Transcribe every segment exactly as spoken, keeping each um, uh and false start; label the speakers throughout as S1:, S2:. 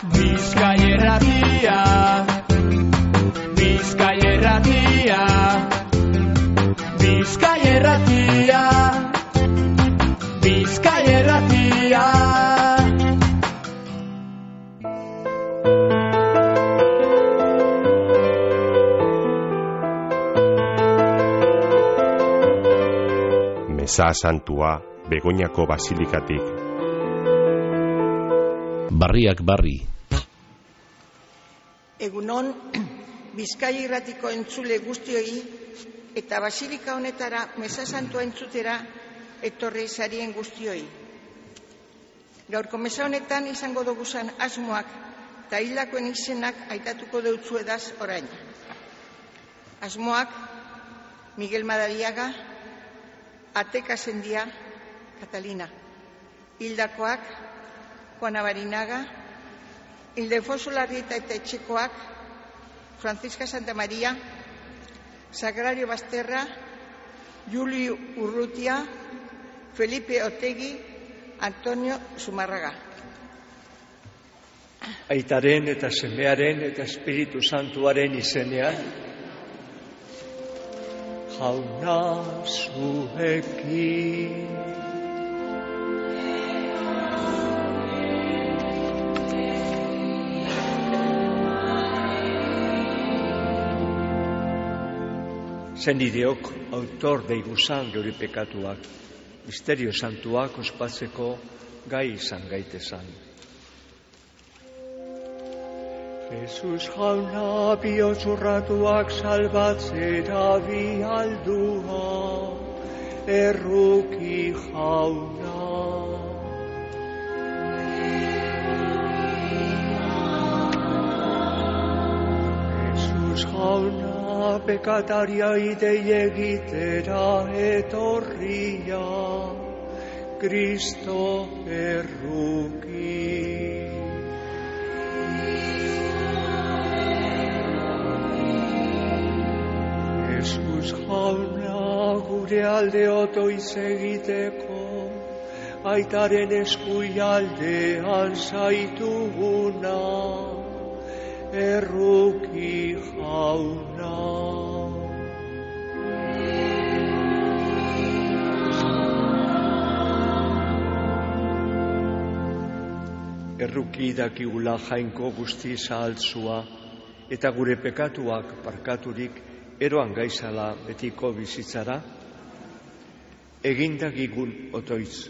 S1: Bizkai Irratia, Bizkai Irratia, Bizkai Irratia, Bizkai Irratia.
S2: Meza Santua, Begoñako Basilikatik.
S3: Barriak barri.
S4: Egunon, Bizkai Irratiko entzule guztioi eta basilika honetara Meza Santua entzutera etorri zarien guztioi. Gaurko meza honetan izango doguzan asmoak eta hildakoen izenak aitatuko deutzu edaz orain. Asmoak Miguel Madariaga, Ateka Sendia, Catalina. Hildakoak Juana Barinaga, Ildefonso Larrieta eta etxekoak Francisca Santa María, Sagrario Basterra, Juli Urrutia, Felipe Otegi, Antonio Zumarraga.
S5: Aitaren eta semearen eta Espiritu Santuaren izenean, Jauna zuekin. Zenideok autor deiguzan geure pekatuak, misterio santuak ospatzeko gai izan gaitezan. Jesus jauna bihotz-urratuak salbatzera bialdua, erruki jauna. Jesus jauna pekataria idei egitera etorria, Kristo erruki. Jesus jauna gure alde otoiz egiteko, aitaren eskuialdean zaituguna, erruki jauna. Erruki dakigula jainko guzti zahaltzua eta gure pekatuak parkaturik eroan gaizala betiko bizitzara, egindagigun otoiz.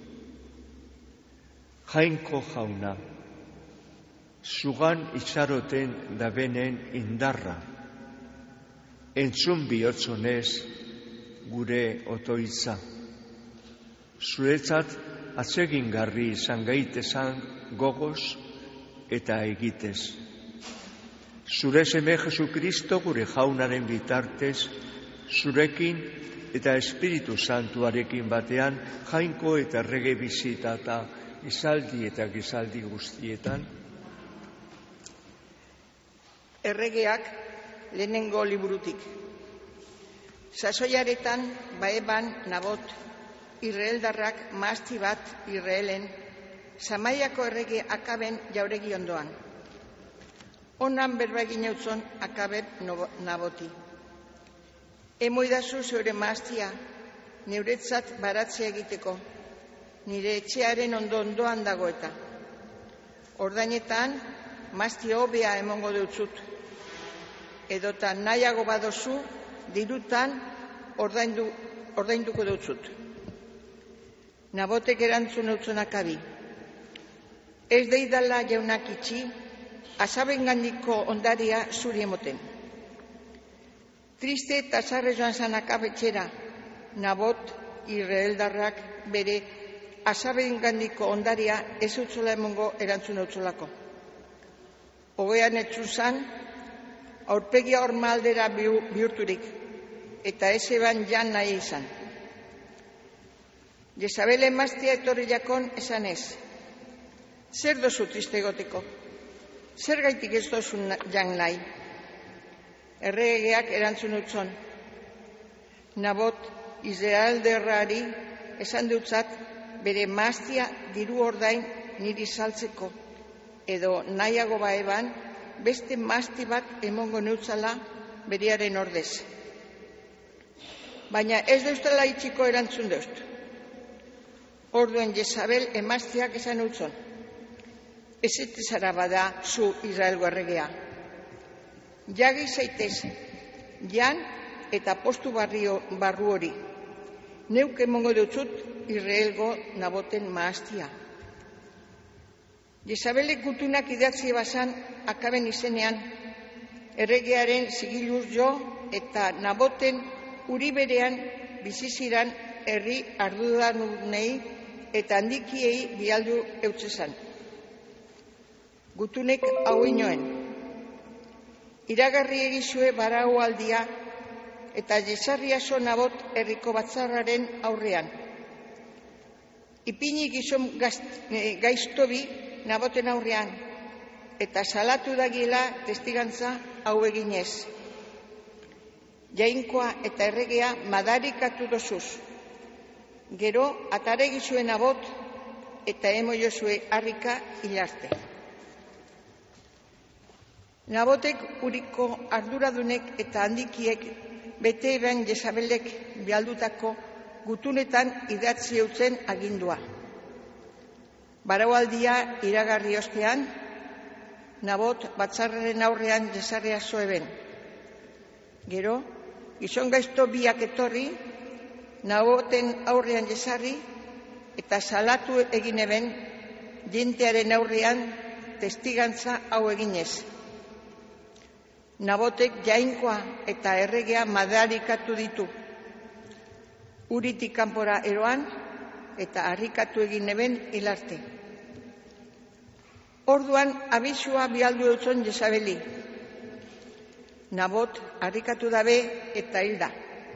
S5: Jainko jauna, zugan itxaroten dabenen indarra, entzun bihotzonez gure otoitza. Zuretzat atsegingarri izan gaitezan gogoz eta egitez. Zure seme Jesukristo gure jaunaren bitartez, zurekin eta Espiritu Santuarekin batean jainko eta errege bizita eta gizaldi eta gizaldi guztietan.
S4: Erregeak lehenengo liburutik. Sasoiaretan, Baeban, Nabot, Israeldarrak mahasti bat Israelen, Samaiako errege Akaben jauregi ondoan. Onan berba egin eutzon Akabeb Naboti. Emoidazu zeure mahastia, neuretzat baratzea egiteko, nire etxearen ondo ondoan dago eta. Ordainetan, mahastia hobea emongo deutzut. Edota nahiago badozu, dirutan ordaindu, ordainduko deutzut. Nabotek erantzun eutzon Akabi. Ez deidala jaunak itxi, asabengandiko ondaria zuri emoten. Triste eta sarre joan zan Akabetxera, Nabot Israeldarrak bere asabengandiko ondaria ez utzola emongo erantzun eutzolako. Hogean etzu zan, aurpegia horma aldera bihurturik, eta ez eban jan nahi izan. Jezabel emaztia etorri jakon esan ez. Zer dozu triste egoteko? Zer gaitik ez dozu jan nahi? Erregeak erantzun utzon. Nabot Israeldarrari esan dutzat bere mahastia diru ordain niri saltzeko, edo nahiago baeban beste masti bat emongo neutzala beriaren ordez. Baina ez deustela itxiko erantzun deust. Orduen Jezabel emazteak esan eutzon. Ez etezara bada zu Israelgo erregea. Jagi zaitez, jan eta postu barrio barru hori. Neuk emongo deutzut Israelgo Naboten maaztia. Jezabelek gutunak idatzi bazan Akaben izenean, erregearen zigiluz jo eta Naboten uri berean biziziran herri ardudanunei eta handikiei bialdu eutzezan. Gutunek hau inoen. Iragarri egizue barau aldia eta jesarria zo Nabot herriko batzarraren aurrean. Ipini gizon gaiztobi Naboten aurrean, eta salatu dagiela testigantza hau eginez. Jainkoa eta erregea madarikatu dozuz. Gero ataregi zuen Nabot eta emo jozue harrika hilarte. Nabotek uriko arduradunek eta handikiek bete eben Jezabelek bialdutako gutunetan idatzi eutzen agindua. Baraualdia iragarri ostean, Nabot batzarraren aurrean jesarria zoeben. Gero, gizon gaizto biak etorri, Naboten aurrean jesarri eta salatu egin eben jentearen aurrean testigantza hau eginez. Nabotek jainkoa eta erregea madarikatu ditu. Uritik kanpora eroan eta harrikatu egin eben hilarte. Orduan abisua bialdu eutzon Jezabeli. Nabot harrikatu dabe eta hilda.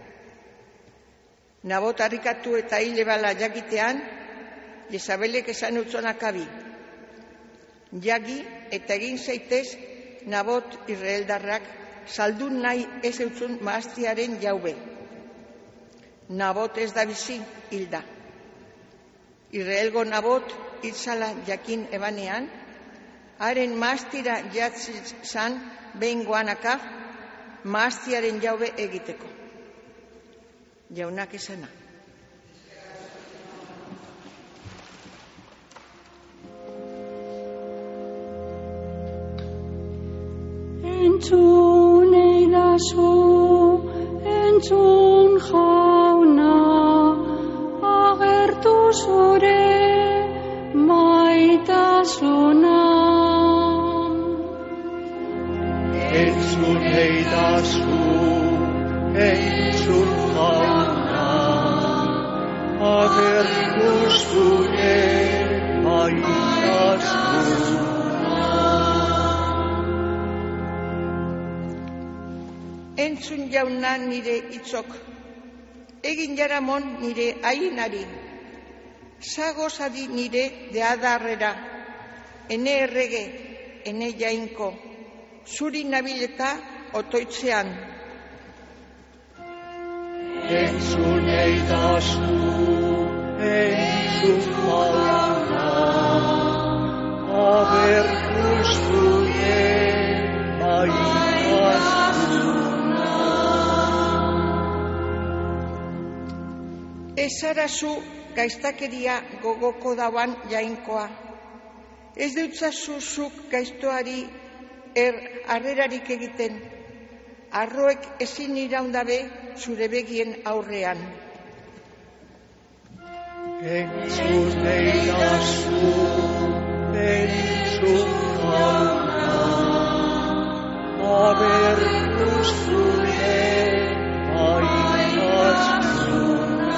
S4: Nabot harrikatu eta hile bala jakitean, Jezabelek esan eutzon Akabi. Jagi eta egin zaitez Nabot Israeldarrak saldun nahi ez eutzun maaztiaren jaube. Nabot ez da bizi hilda. Israelgo Nabot hilzala jakin ebanean, haren maaztira jatzizan behingoan Akab, maaztiaren jaube egiteko. Jaunak esana.
S3: Entzun eidazu, entzun jauna, agertu zure maitasuna.
S5: Entzun eidazu, entzun jauna, agertu zure maitasuna.
S4: Entzun jauna nire hitzok, egin jaramon nire ainari, zagozadi nire deadarrera, ene errege, ene jainko, zuri nabileta otoitzean.
S5: Entzun eidazu, entzun jauna, agertu zure maitasuna.
S4: Ezarazu gaiztakeria gogoko dauan jainkoa. Ez deutzazu zuk gaiztoari er harrerarik egiten. Arroek ezin iraundabe zure begien aurrean.
S5: Entzun eidazu, entzun jauna, agertu zure maitasuna.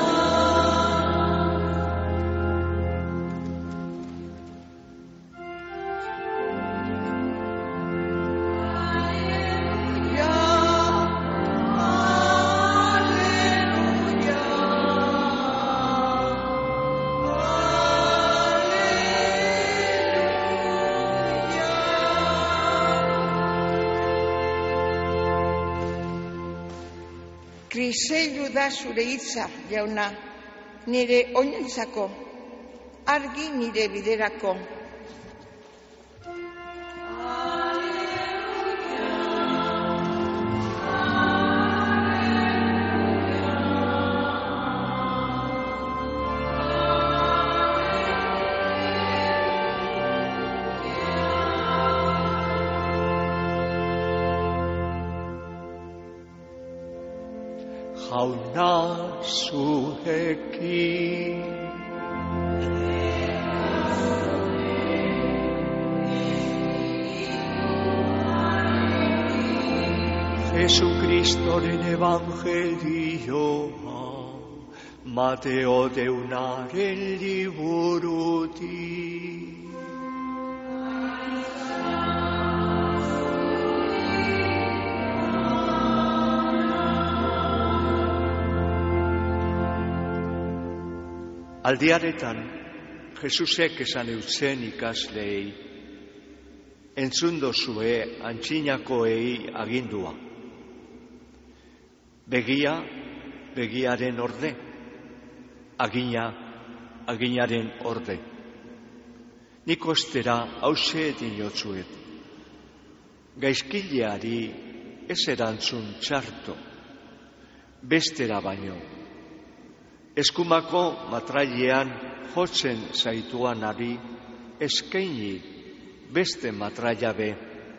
S4: Kriseilu da zure hitza, jauna, nire oinentzako, argi nire biderako.
S5: Jauna zuekin. Jesukristoren evangelioa, Mateo deunaren liburutik. Aldiaretan, Jesusek esan eutzen ikasleei, entzun dozue antxinakoei agindua. Begia, begiaren orde, agina, aginaren orde. Nik ostera hause dinotzuet. Gaizkileari ez erantzun txarto, bestera baino. Eskumako matrailean jotzen zaituanari eskaini beste matraila be.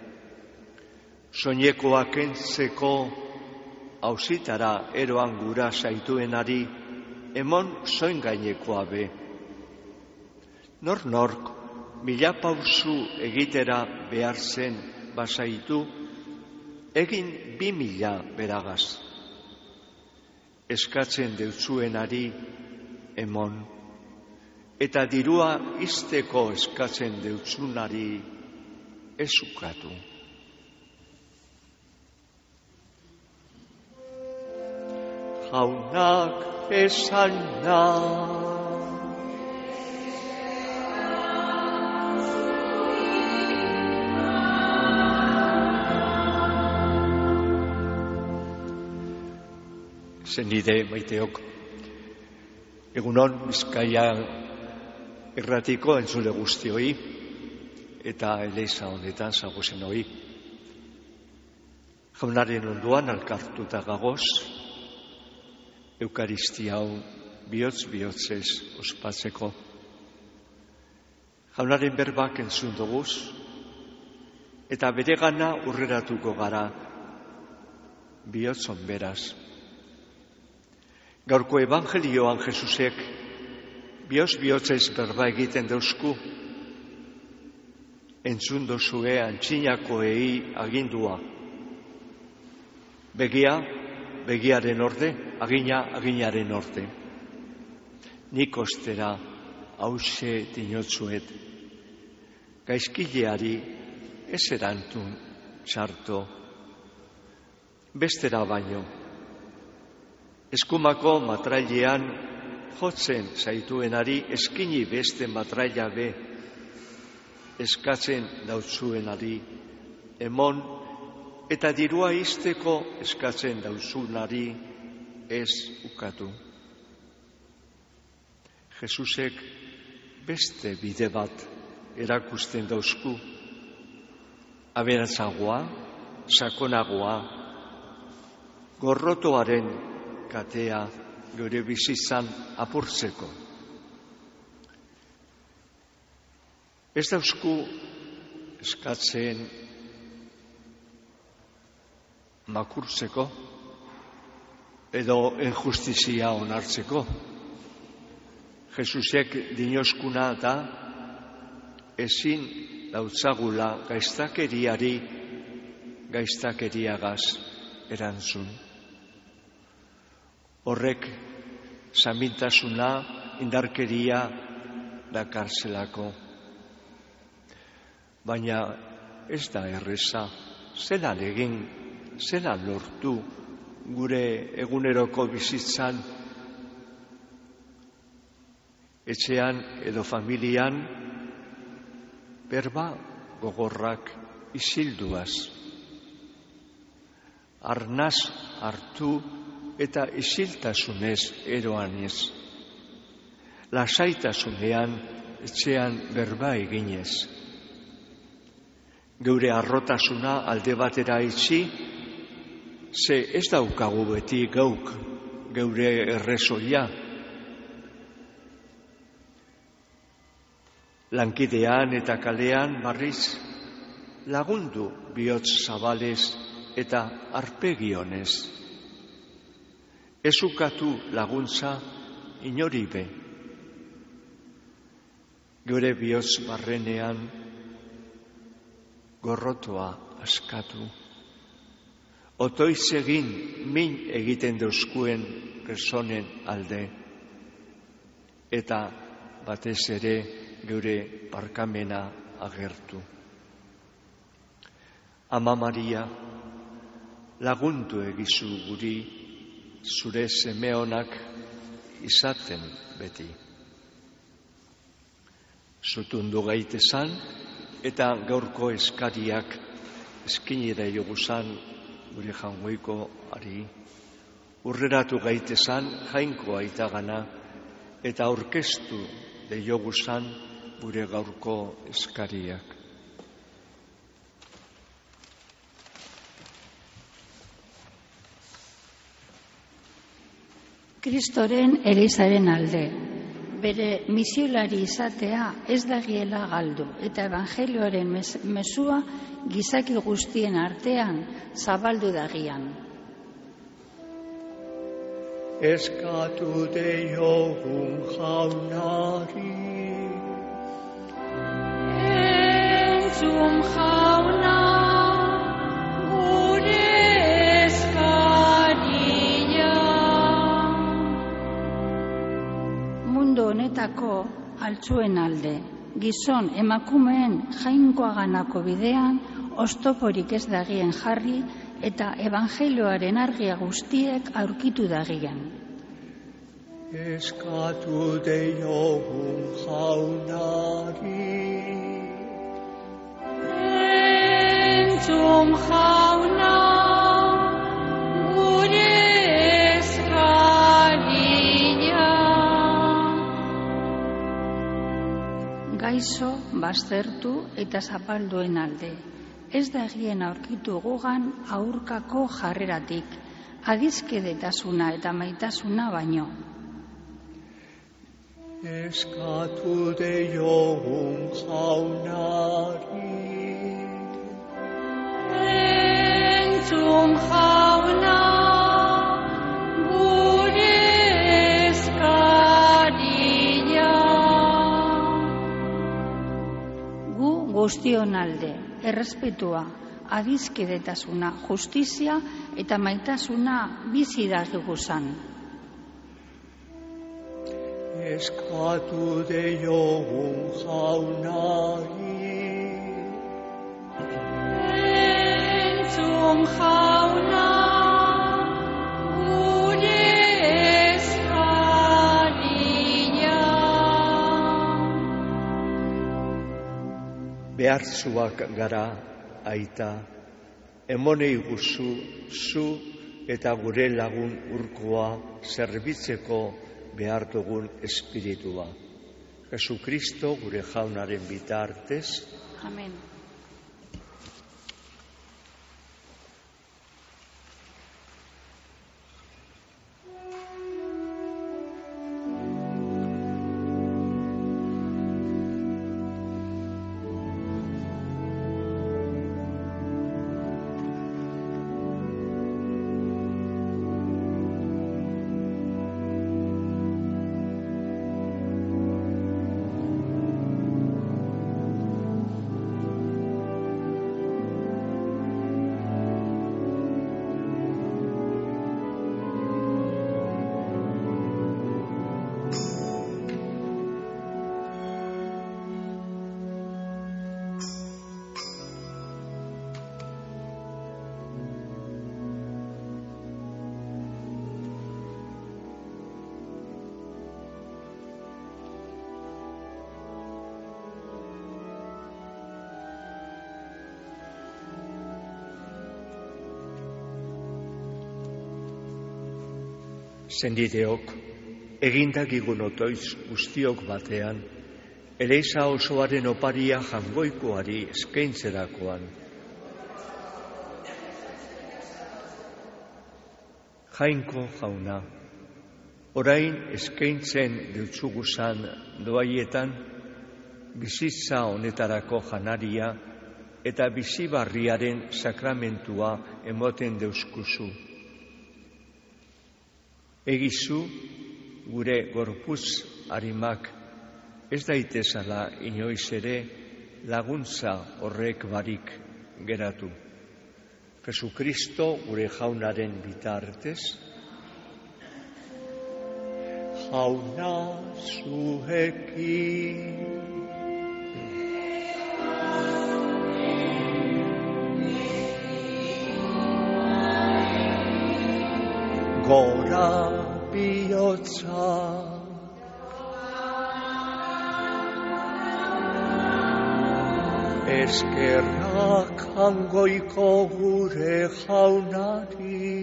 S5: Soinekoak entzeko hausitara eroan gura zaituenari emon soin gainekoa be. Nor-nork mila pausu egitera behar zen basaitu, egin bi mila beragaz. Eskatzen deutzuenari emon, eta dirua izteko eskatzen deutzunari ez ukatu. Jaunak esan nahi, zenide maiteok, egunon Bizkaia erratiko entzule guztioi eta eleiza honetan zagozenoi. Jaunaren onduan alkartuta gagoz, Eukaristia hau bihotz-bihotzez ospatzeko. Jaunaren berbak entzun duguz, eta bere gana urreratuko gara bihotzon beraz. Gaurko evangelioan Jesusek bihotz-bihotzez berba egiten dauzku, entzun dozue antxinakoei agindua. Begia, begiaren orde, agina, aginaren orde. Nik ostera hause dinotzuet. Gaizkileari ez erantun txarto, bestera baino. Eskumako matrailean jotzen zaituenari eskini beste matraila be, eskatzen dautzuenari emon, eta dirua izteko eskatzen dauzunari ez ukatu. Jesusek beste bide bat erakusten dauzku, aberatsagoa, sakonagoa, gorrotoaren katea gure bizitzan apurtzeko. Ez dauzku eskatzen makurtzeko edo injustizia onartzeko. Jesusek dinoskuna da ezin dautzagula gaiztakeriari gaiztakeriagaz erantzun. Horrek samintasuna, indarkeria dakarzelako. Baina ez da erreza, zelan egin, zelan lortu gure eguneroko bizitzan, etxean edo familian, berba gogorrak isilduaz. Arnaz hartu eta isiltasunez eroanez. Lasaitasunean etxean berba eginez. Geure arrotasuna alde batera itxi, ze ez daukagu beti gauk geure errezoia. Lankidean eta kalean barriz lagundu bihotz zabalez eta arpegionez. ezukatu laguntza inori be. Geure bihotz barrenean gorrotoa askatu. Otoiz egin min egiten deuskuen personen alde. Eta batez ere geure barkamena agertu. Ama Maria, lagundu egizu guri zure seme onak izaten beti. Zutundu gaitezan eta gaurko eskariak eskinera joguzan gure jangoiko ari. Urreratu gaitezan jainko aitagana eta aurkeztu de joguzan gure gaurko eskariak.
S3: Kristoren Elizaren alde, bere misiolari izatea ez dagiela galdu eta evangelioaren mesua gizaki guztien artean zabaldu dagian.
S5: Eskatu deiogun jaunari,
S3: entzun jauna gure eskaria. Mundu honetako altzuen alde, gizon emakumeen jainkoaganako bidean oztoporik ez dagien jarri eta evangelioaren argia guztiek aurkitu dagian.
S5: Eskatu deiogun jaunari,
S3: entzun jauna gure eskaria. Gaizo baztertu eta zapalduen alde, ez dagien aurkitu gugan aurkako jarreratik, adizkedetasuna eta maitasuna baino.
S5: Eskatu deiogun jaunari,
S3: entzun jauna gure eskaria. Gu guztion alde, errespetua, adizkedetasuna, justizia eta maitasuna bizi dagiguzan.
S5: Eskatu deiogun jaunari,
S3: entzun jauna gure eskaria.
S5: behartzuak gara aita, emonei guzu, zu eta gure lagun urkoa zerbitzeko behar dugun espiritua. Jesukristo gure jaunaren bitartez.
S3: Amen.
S5: Sendideok, egindakigun otoiz guztiok batean, Eleiza osoaren oparia jangoikoari eskaintzerakoan. Jainko jauna, orain eskaintzen deutzuguzan doaietan, bizitza honetarako janaria eta bizibarriaren sakramentua emoten deuskuzu. Egizu gure gorputz arimak ez daitezala inoiz ere laguntza horrek barik geratu. Jesukristo gure jaunaren bitartez, jauna zuekin. Gora bihotza, eskerrak hangoiko gure jaunari.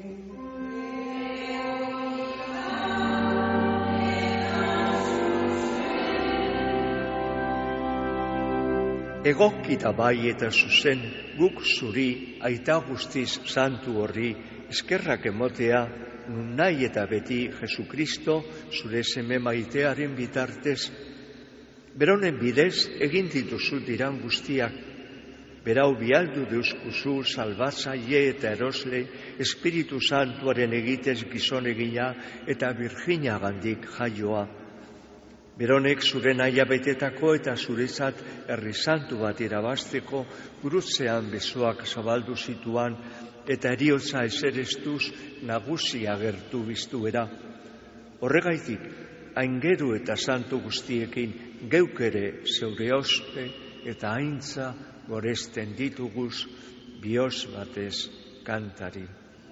S5: Egokita bai eta zuzen guk zuri aita guztiz santu horri eskerrak emotea nun nahi eta beti Jesukristo zure seme maitearen bitartez. Beronen bidez egin dituzu diran guztiak. Berau bialdu deuskuzu salbatzaile eta erosle Espiritu Santuaren egitez gizon egina eta Virginia gandik jaioa. Beronek zure naia betetako eta zuretzat herri santu bat irabazteko gurutzean besoak zabaldu zituan eta eriotza eserestuz nagusi agertu biztuera. Horregaitik, aingeru eta santu guztiekin geuk ere zeure ospe eta aintza goresten dituguz bihotz batez kantari.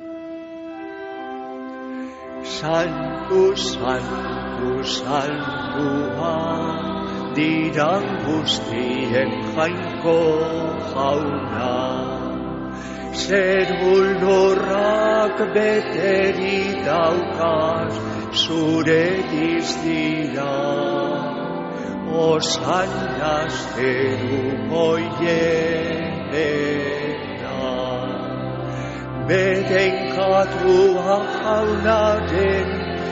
S5: Santu, santu, santua, diran guztien jainko jauna. Zerul lurrak beteri daukaz zure diztira. Osanna zeruko hiena. Bedenkatua jaunaren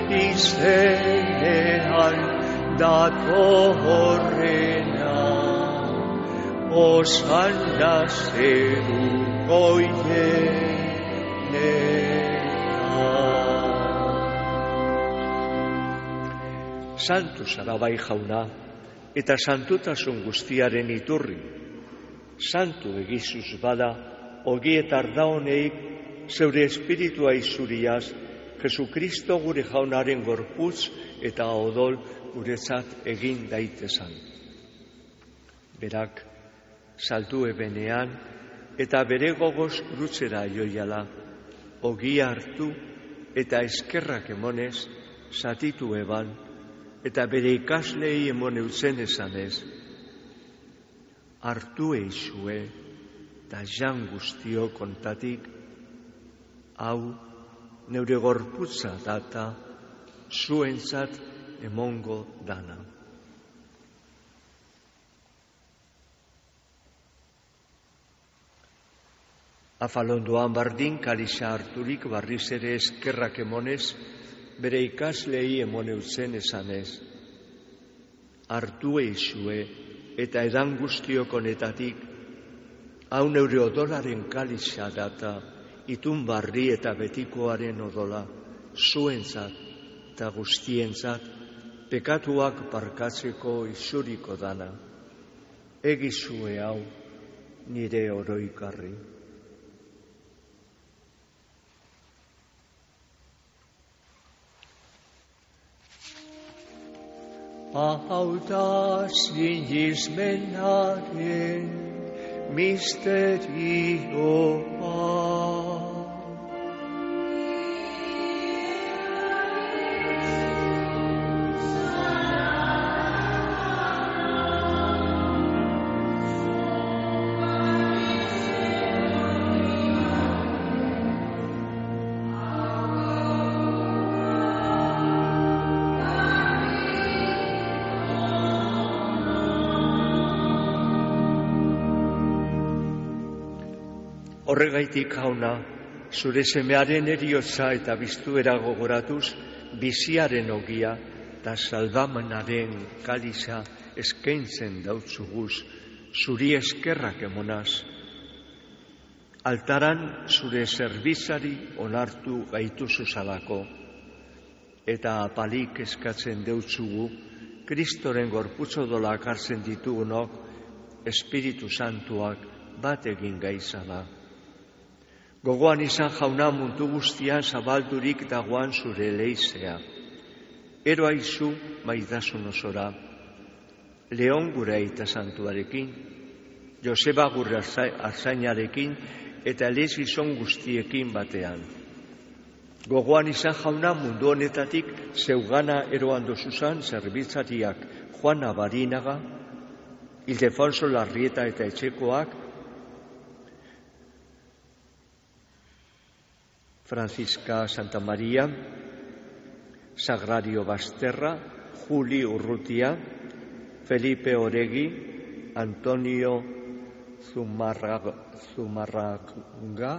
S5: izenean datorrena. Osanna zeruko hiena. Santu zara bai jauna, eta santutasun guztiaren iturri. Santu egizuz bada, ogietar da honeik, zeure espiritua izuriaz, Jesukristo gure jaunaren gorputz eta odol guretzat egin daitezan. Berak, saltu ebenean, eta bere gogoz krutzera joiala, ogia hartu eta eskerrak emonez, zatitu eban, eta bere ikaslei emone utzen esanez, hartu eizue, eta jan guztio kontatik, hau neure gorputza data, zuentzat emongo dana. Afalondoan bardin kalixa harturik barriz ere eskerrak emonez, bere ikaslei emone utzen esanez. Hartu eizue eta edan guztiok honetatik, hau neure odolaren kalixa data, itun barri eta betikoaren odola, zuentzat eta guztientzat, pekatuak barkatzeko izuriko dana. Egizue hau nire oroikarri. Hau da sinismenaren misterioa. Horregaitik jauna, zure semearen eriotza eta biztuera gogoratuz, biziaren ogia eta salbamanaren kaliza eskaintzen dautzuguz, zuri eskerrak emonaz. Altaran zure zerbitzari onartu gaituzu zalako, eta apalik eskatzen deutzugu, Kristoren gorputz odolak hartzen ditugunok, Espiritu Santuak bat egin gaizala. Gogoan izan jauna mundu guztian zabaldurik dagoan zure leizea. Eroa izu maitasun osora, Leon gure aita santuarekin, Joseba gure arzainarekin eta eliz gizon guztiekin batean. Gogoan izan jauna mundu honetatik zeugana eroan dozuzan zerbitzariak Juana Barinaga, Ildefonso Larrieta eta Etxekoak, Francisca Santa Maria, Sagrario Basterra, Juli Urrutia, Felipe Oregi, Antonio Zumarraga, Zumarraga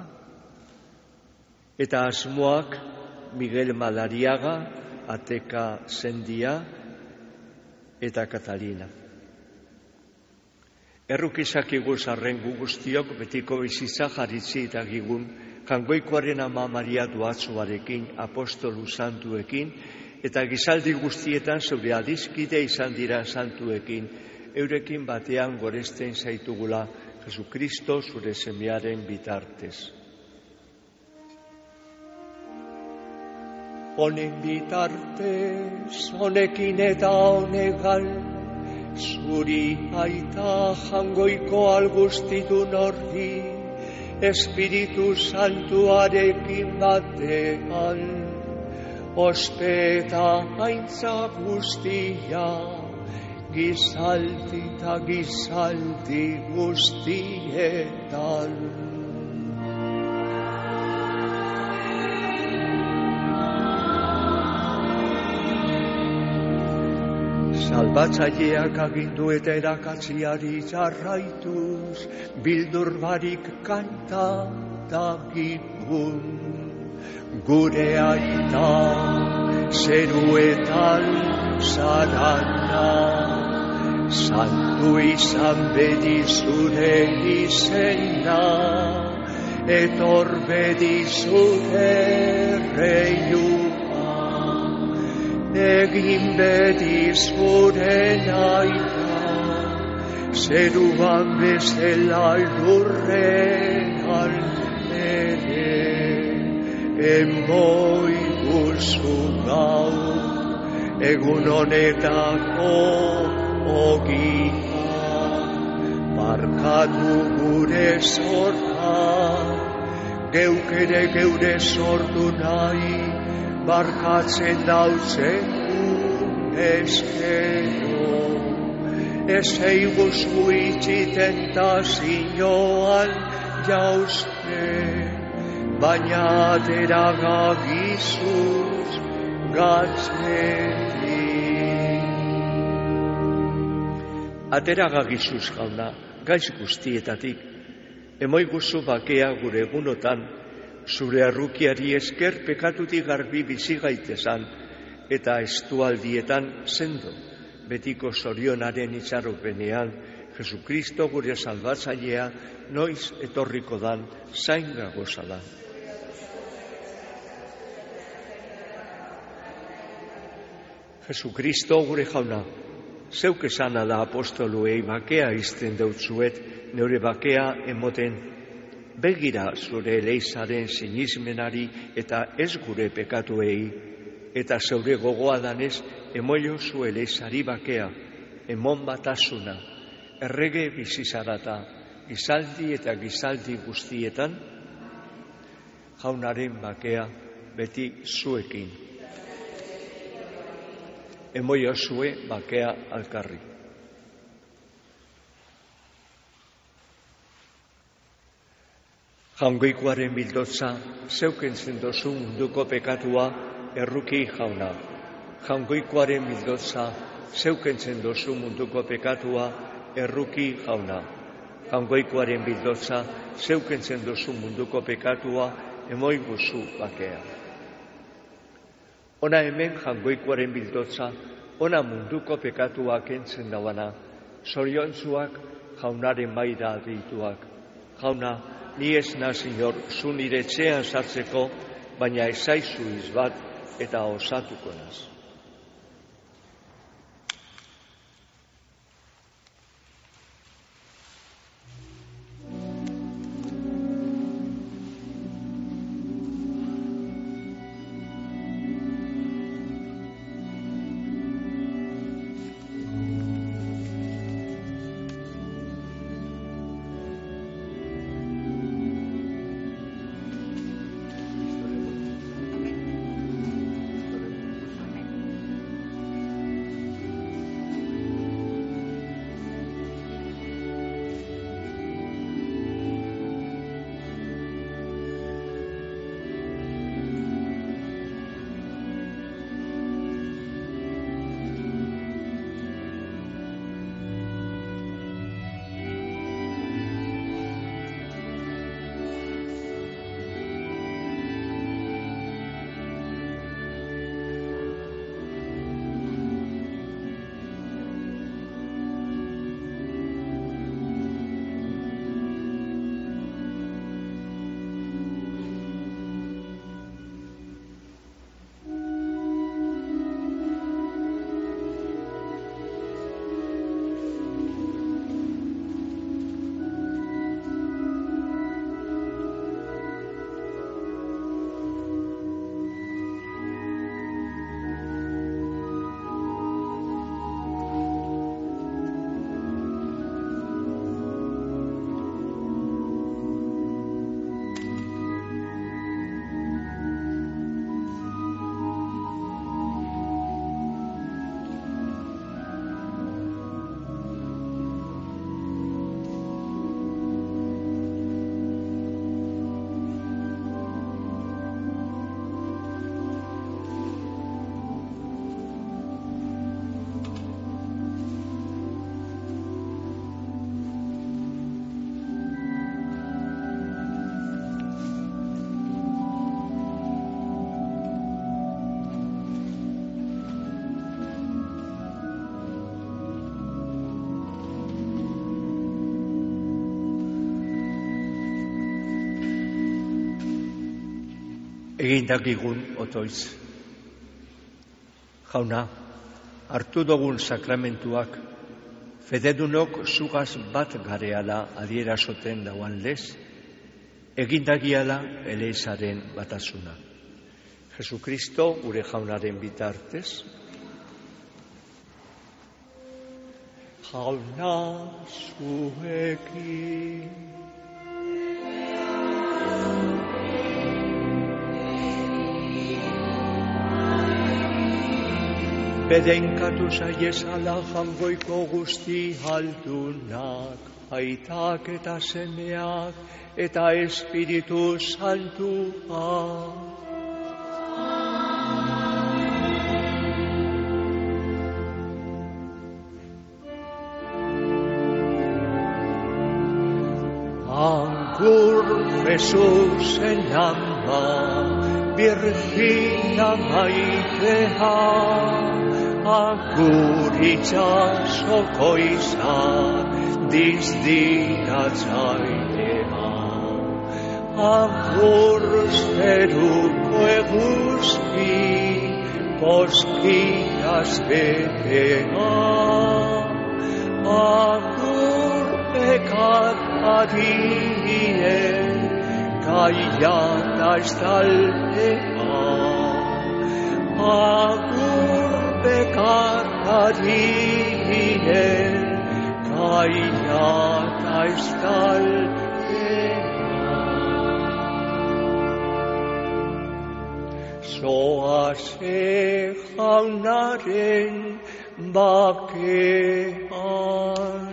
S5: eta asmoak Miguel Madariaga, Ateka Sendia eta Katalina. Errukizak iguz arren gu guztiok betiko bizitza jaritzi eta gigun Jangoikoaren ama Maria Duatzuarekin, apostolu santuekin eta gizaldi guztietan zeure adizkide izan dira santuekin, eurekin batean goresten zaitugula Jesukristo zure semearen bitartez. Honen bitartez, honekin eta honegal, zuri aita jangoiko algustidun horri, Espiritu Santuarekin batean, ospeta haintza guztia, gizaldi eta gizaldi guztietan. Salbatzaileak agindu eta erakatziari jarraituz, bildur barik kanta dagigun. Gure aita zeruetan zarana, santu izan bedi zure izena, etor bedi zure reiua. Egin bedi zure naita, zeruan bezala lurrean ere, enboi guzu gau, egun honetako ogia, barkatu gure zorta, geuk ere geure sortu nahi, barkatzen dautzegu eskero, ez eiguzu itxi tentazioan jauzte, baina atera gagizuz gatzetik. Atera gagizuz jauna, gaiz guztietatik, emoi guzu bakea gure egunotan, zure arrukiari esker pekatutik garbi bizi gaitezan eta estualdietan sendo, betiko zorionaren itxaropenean, Jesukristo gure salbatzailea noiz etorriko dan zain gagozala. Jesukristo gure jauna, zeuk esana da apostoluei bakea izten deutzuet, neure bakea emoten, begira zure eleizaren sinismenari eta ez gure pekatuei, eta zeure gogoa danez emoio zu eleizari bakea, emon batasuna, errege bizizarata, gizaldi eta gizaldi guztietan, jaunaren bakea beti zuekin. Emoio zue bakea alkarri. Jangoikoaren bildotza, zeukentzen dozu munduko pekatua erruki jauna. Jangoikoaren bildotza, zeukentzen dozu munduko pekatua erruki jauna. Jangoikoaren bildotza, zeukentzen dozu munduko pekatua emoi guzu bakea. Ona hemen jangoikoaren bildotza, ona munduko pekatua kentzen dauana, zoriontzuak jaunaren maira adituak. Jauna, ni ez naz inor, zu nire etxean sartzeko, baina ezaizu izbat eta osatuko naz. Egin dakigun otoitz. Jauna, hartu dugun sakramentuak, fededunok zugaz bat gareala adierasoten dauan lez, egin dakiala eleizaren batasuna. Jesukristo, gure jaunaren bitartez, jauna zuekin. Bedenkatu zaiezala jangoiko guzti aldunak, aitak eta semeak eta Espiritu Santua. Agur Jesusen ama, Virgina maitea, agur itxasoko izan, dizdiratzailea. Agur zeruko eguzki, poskiaz betea. Agur pekatadien, gaia da estaldea. Agur pekatadien, gaia da estaldea. Zoaze jaunaren bakean.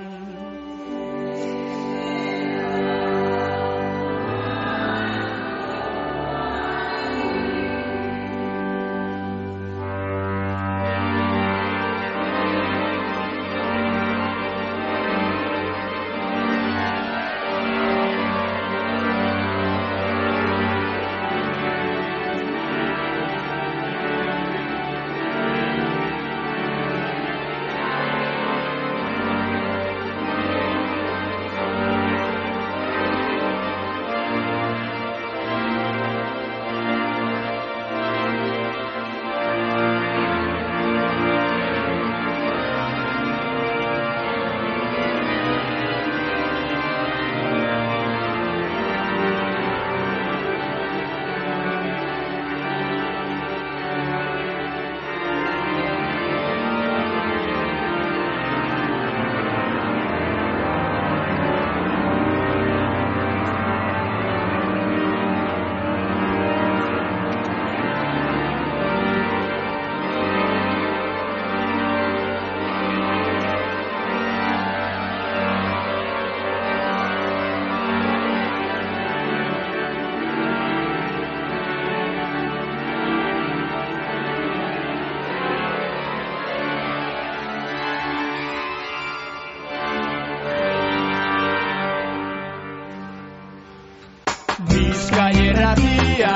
S1: Bizkai Irratia,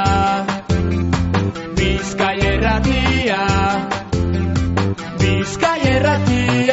S1: Bizkai Irratia, Bizkai Irratia.